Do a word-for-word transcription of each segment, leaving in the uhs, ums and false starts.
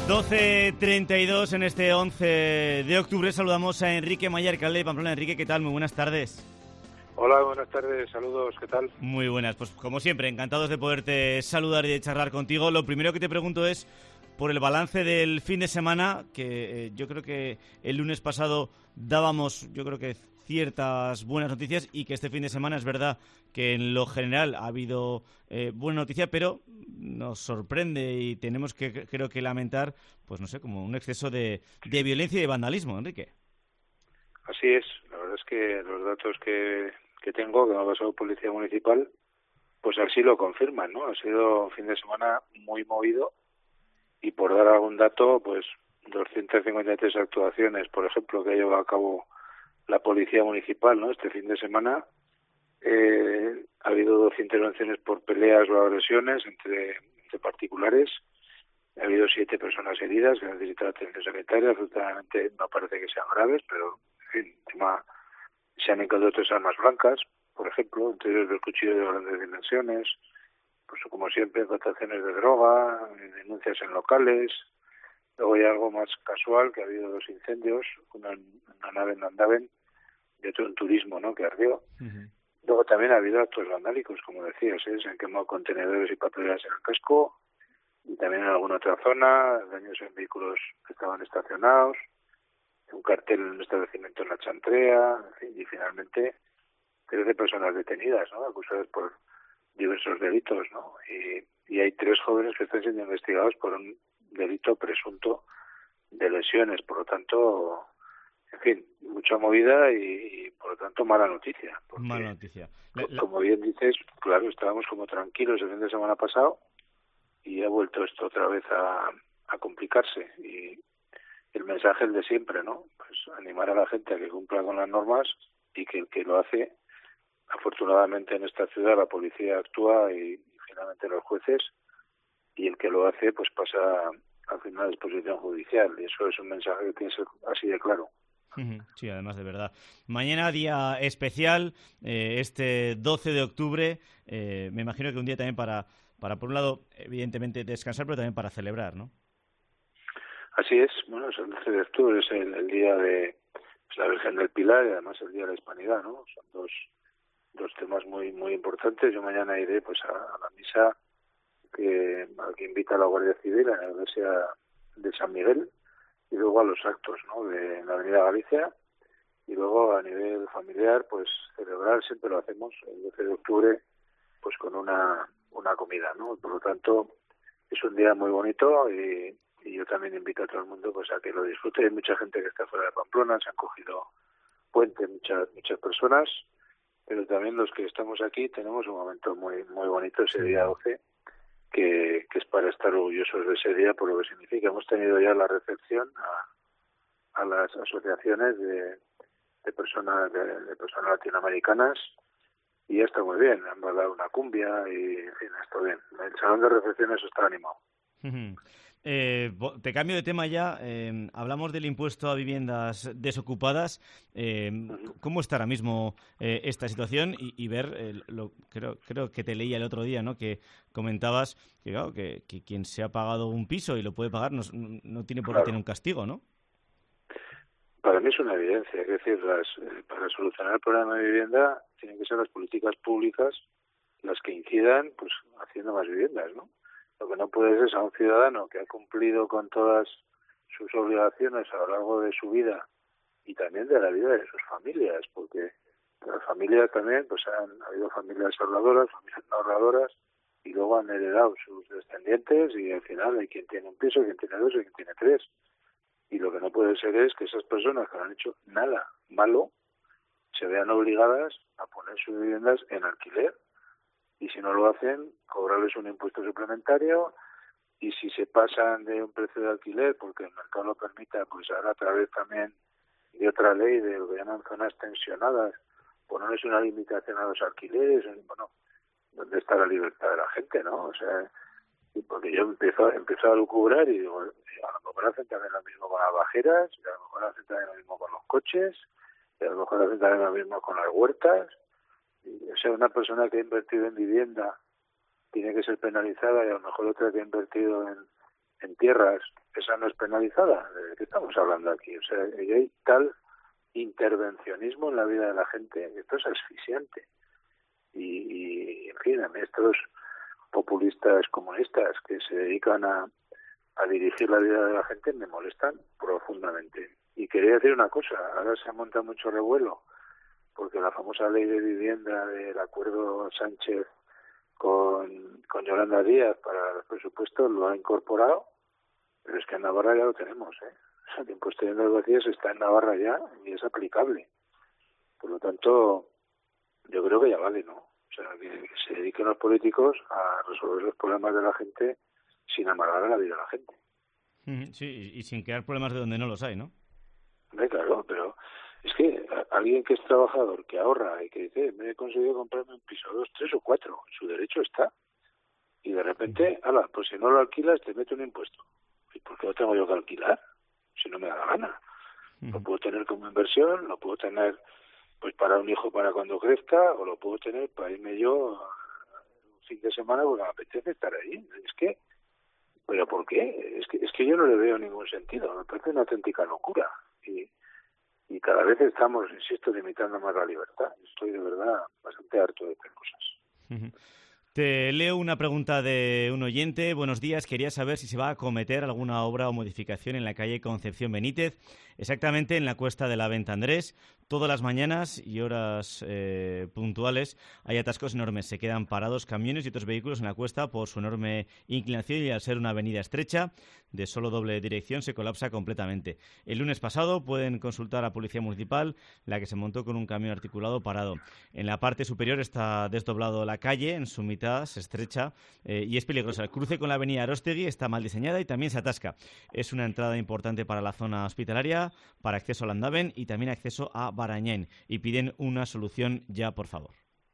doce treinta y dos en este once de octubre. Saludamos a Enrique Maya, alcalde de Pamplona. Enrique, ¿qué tal? Muy buenas tardes. Hola, buenas tardes, saludos, ¿qué tal? Muy buenas, pues como siempre, encantados de poderte saludar y de charlar contigo. Lo primero que te pregunto es por el balance del fin de semana, que eh, yo creo que el lunes pasado dábamos, yo creo que ciertas buenas noticias, y que este fin de semana es verdad que en lo general ha habido eh, buena noticia, pero nos sorprende y tenemos que, creo que lamentar, pues no sé, como un exceso de, de violencia y de vandalismo, Enrique. Así es, la verdad es que los datos que, que tengo, que me ha pasado Policía Municipal, pues así lo confirman, ¿no? Ha sido un fin de semana muy movido y, por dar algún dato, pues doscientas cincuenta y tres actuaciones, por ejemplo, que ha llevado a cabo la Policía Municipal, ¿no? Este fin de semana eh, ha habido doce intervenciones por peleas o agresiones entre, entre particulares. Ha habido siete personas heridas que necesitan atención sanitaria. Afortunadamente no parece que sean graves, pero en fin, encima se han encontrado tres armas blancas, por ejemplo, interiores del cuchillo de grandes dimensiones, pues como siempre, incautaciones de droga, denuncias en locales. Luego hay algo más casual, que ha habido dos incendios, uno en una nave en Andaven y otro en Turismo, ¿no?, que ardió. Uh-huh. Luego también ha habido actos vandálicos, como decías, ¿eh? Se han quemado contenedores y papeleras en el casco, y también en alguna otra zona, daños en vehículos que estaban estacionados, un cartel en un establecimiento en la Chantrea, en fin, y finalmente trece personas detenidas, ¿no?, acusadas por diversos delitos, ¿no? Y, y hay tres jóvenes que están siendo investigados por un delito presunto de lesiones. Por lo tanto, en fin, mucha movida y, y por lo tanto mala noticia. Porque, mala noticia. La, la... como bien dices, claro, estábamos como tranquilos el fin de semana pasado y ha vuelto esto otra vez a, a complicarse. Y el mensaje es el de siempre, ¿no? Pues animar a la gente a que cumpla con las normas, y que el que lo hace, afortunadamente en esta ciudad la policía actúa y, y finalmente los jueces, y el que lo hace pues pasa al final a disposición judicial, y eso es un mensaje que tiene que ser así de claro. Sí, además de verdad. Mañana día especial, eh, este doce de octubre, eh, me imagino que un día también para, para, por un lado, evidentemente descansar, pero también para celebrar, ¿no? Así es, bueno, es el doce de octubre, es el, el día de pues, la Virgen del Pilar, y además el día de la Hispanidad, ¿no? Son dos dos temas muy muy importantes. Yo mañana iré pues a, a la misa que, a que invita a la Guardia Civil en la iglesia de San Miguel, y luego a los actos, ¿no?, de la Avenida Galicia, y luego a nivel familiar pues celebrar, siempre lo hacemos el doce de octubre, pues con una una comida, ¿no? Por lo tanto es un día muy bonito, y, y yo también invito a todo el mundo pues a que lo disfrute. Hay mucha gente que está fuera de Pamplona, se han cogido puente muchas muchas personas, pero también los que estamos aquí tenemos un momento muy muy bonito ese sí. día doce, que, que es para estar orgullosos de ese día por lo que significa. Hemos tenido ya la recepción a, a las asociaciones de, de personas de, de personas latinoamericanas, y ya está muy bien. Han bailado una cumbia y, en fin, está bien. El salón de recepciones está animado. Uh-huh. Eh, te cambio de tema ya. Eh, hablamos del impuesto a viviendas desocupadas. Eh, uh-huh. ¿Cómo está ahora mismo eh, esta situación? Y, y ver, eh, lo, creo, creo que te leía el otro día, ¿no?, que comentabas que, claro, que, que quien se ha pagado un piso y lo puede pagar no, no tiene por qué claro. tener un castigo, ¿no? Para mí es una evidencia. Es decir, las, eh, para solucionar el problema de vivienda tienen que ser las políticas públicas las que incidan, pues haciendo más viviendas, ¿no? Lo que no puede ser es a un ciudadano que ha cumplido con todas sus obligaciones a lo largo de su vida y también de la vida de sus familias, porque las familias también, pues han ha habido familias ahorradoras, familias no ahorradoras, y luego han heredado sus descendientes, y al final hay quien tiene un piso, quien tiene dos y quien tiene tres. Y lo que no puede ser es que esas personas que no han hecho nada malo se vean obligadas a poner sus viviendas en alquiler, y si no lo hacen, cobrarles un impuesto suplementario, y si se pasan de un precio de alquiler, porque el mercado lo permita, pues ahora a través también de otra ley de lo que llaman zonas tensionadas, ponerles una limitación a los alquileres. Bueno, ¿dónde está la libertad de la gente, no? O sea, porque yo empiezo, empiezo a lucubrar y digo, a lo mejor hacen también lo mismo con las bajeras, y a lo mejor hacen también lo mismo con los coches, y a lo mejor hacen también lo mismo con las huertas. O sea, una persona que ha invertido en vivienda tiene que ser penalizada, y a lo mejor otra que ha invertido en, en tierras, esa no es penalizada. ¿De qué estamos hablando aquí? O sea, hay tal intervencionismo en la vida de la gente, esto es asfixiante. Y, y en fin, a mí estos populistas comunistas que se dedican a, a dirigir la vida de la gente me molestan profundamente. Y quería decir una cosa, ahora se monta mucho revuelo, porque la famosa ley de vivienda del acuerdo Sánchez con, con Yolanda Díaz para los presupuestos lo ha incorporado, pero es que en Navarra ya lo tenemos, ¿eh? O sea, el impuesto de vacías está en Navarra ya y es aplicable. Por lo tanto, yo creo que ya vale, ¿no? O sea, que, que se dediquen los políticos a resolver los problemas de la gente sin amargar la vida de la gente. Sí, y sin crear problemas de donde no los hay, ¿no? Hombre, claro, pero es que alguien que es trabajador, que ahorra y que dice, me he conseguido comprarme un piso, dos, tres o cuatro, en su derecho está. Y de repente, ala, pues si no lo alquilas te mete un impuesto. ¿Y por qué lo tengo yo que alquilar? Si no me da la gana. Lo puedo tener como inversión, lo puedo tener pues para un hijo para cuando crezca, o lo puedo tener para irme yo un fin de semana porque me apetece estar ahí. Es que, ¿pero por qué? Es que, es que yo no le veo ningún sentido, me parece una auténtica locura. Y, y cada vez estamos, insisto, limitando más la libertad. Estoy de verdad bastante harto de estas cosas. Te leo una pregunta de un oyente. Buenos días, quería saber si se va a acometer alguna obra o modificación en la calle Concepción Benítez, exactamente en la Cuesta de la Venta Andrés. Todas las mañanas y horas eh, puntuales hay atascos enormes. Se quedan parados camiones y otros vehículos en la cuesta por su enorme inclinación y al ser una avenida estrecha de solo doble dirección se colapsa completamente. El lunes pasado pueden consultar a Policía Municipal, la que se montó con un camión articulado parado. En la parte superior está desdoblado la calle, en su mitad se estrecha eh, y es peligrosa. El cruce con la avenida Aróstegui está mal diseñada y también se atasca. Es una entrada importante para la zona hospitalaria, para acceso al Andaven y también acceso a Barañain, y piden una solución ya, por favor.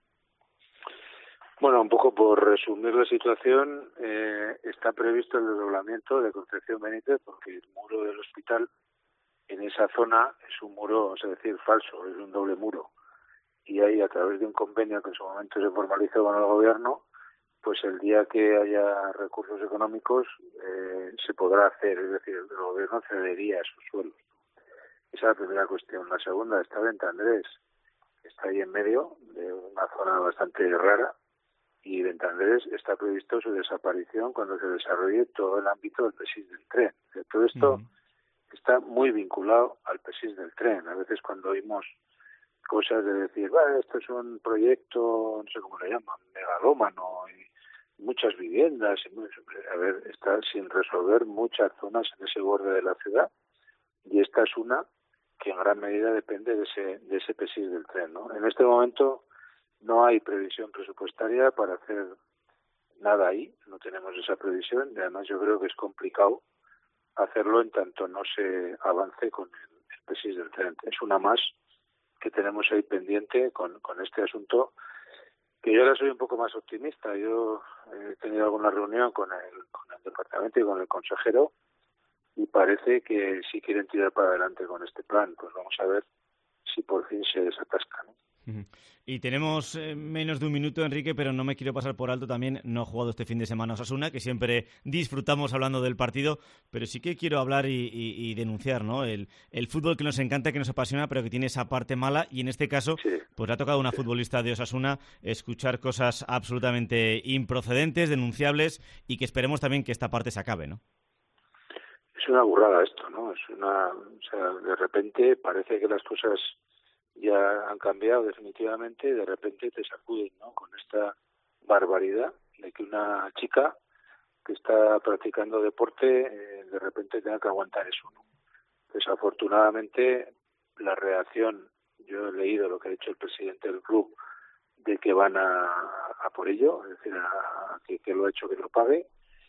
Bueno, un poco por resumir la situación, eh, está previsto el desdoblamiento de Concepción Benítez porque el muro del hospital en esa zona es un muro, es decir, falso, es un doble muro. Y ahí, a través de un convenio que en su momento se formalizó con el gobierno, pues el día que haya recursos económicos eh, se podrá hacer, es decir, el gobierno cedería esos suelos. Esa es la primera cuestión. La segunda está Venta Andrés, que está ahí en medio de una zona bastante rara, y Venta Andrés está previsto su desaparición cuando se desarrolle todo el ámbito del PESIS del tren. Todo esto uh-huh. está muy vinculado al PESIS del tren. A veces cuando oímos cosas de decir, bueno, esto es un proyecto, no sé cómo le llaman, megalómano, y muchas viviendas, y muchas, a ver, está sin resolver muchas zonas en ese borde de la ciudad, y esta es una que en gran medida depende de ese de ese PESIS del tren, ¿no? En este momento no hay previsión presupuestaria para hacer nada ahí, no tenemos esa previsión, y además yo creo que es complicado hacerlo en tanto no se avance con el, el PESIS del tren. Es una más que tenemos ahí pendiente con, con este asunto, que yo ahora soy un poco más optimista. Yo he tenido alguna reunión con el, con el departamento y con el consejero, y parece que sí quieren tirar para adelante con este plan. Pues vamos a ver si por fin se desatasca, ¿no? Y tenemos eh, menos de un minuto, Enrique, pero no me quiero pasar por alto también. No ha jugado este fin de semana Osasuna, que siempre disfrutamos hablando del partido, pero sí que quiero hablar y, y, y denunciar, ¿no? El, el fútbol que nos encanta, que nos apasiona, pero que tiene esa parte mala, y en este caso, sí. pues le ha tocado a una sí. futbolista de Osasuna escuchar cosas absolutamente improcedentes, denunciables, y que esperemos también que esta parte se acabe, ¿no? Es una burrada esto, ¿no? Es una, o sea, de repente parece que las cosas ya han cambiado definitivamente, y de repente te sacuden, ¿no? Con esta barbaridad de que una chica que está practicando deporte eh, de repente tenga que aguantar eso, ¿no? Desafortunadamente la reacción, yo he leído lo que ha dicho el presidente del club, de que van a, a por ello, es decir, a, a que, que lo ha hecho que lo pague,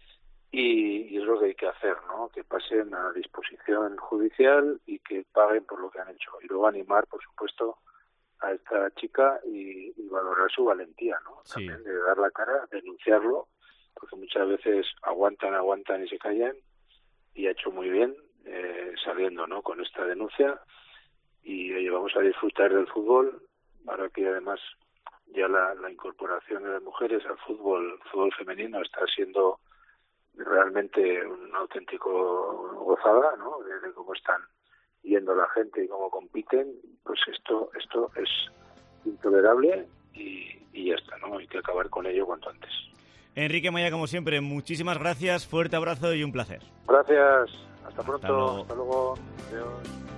y, y es lo que hay que hacer, ¿no? Que pasen a disposición judicial y que paguen por lo que han hecho. Y luego animar, por supuesto, a esta chica y, y valorar su valentía, ¿no? Sí. También de dar la cara, denunciarlo, porque muchas veces aguantan, aguantan y se callan, y ha hecho muy bien eh, saliendo, ¿no? Con esta denuncia, y oye, vamos a disfrutar del fútbol, ahora que además ya la, la incorporación de las mujeres al fútbol, fútbol femenino está siendo realmente un auténtico gozada, ¿no? De, de cómo están yendo la gente y cómo compiten, pues esto esto es intolerable y, y ya está, ¿no? Hay que acabar con ello cuanto antes. Enrique Maya, como siempre, muchísimas gracias, fuerte abrazo y un placer. Gracias, hasta pronto, Hasta luego. hasta luego. Adiós.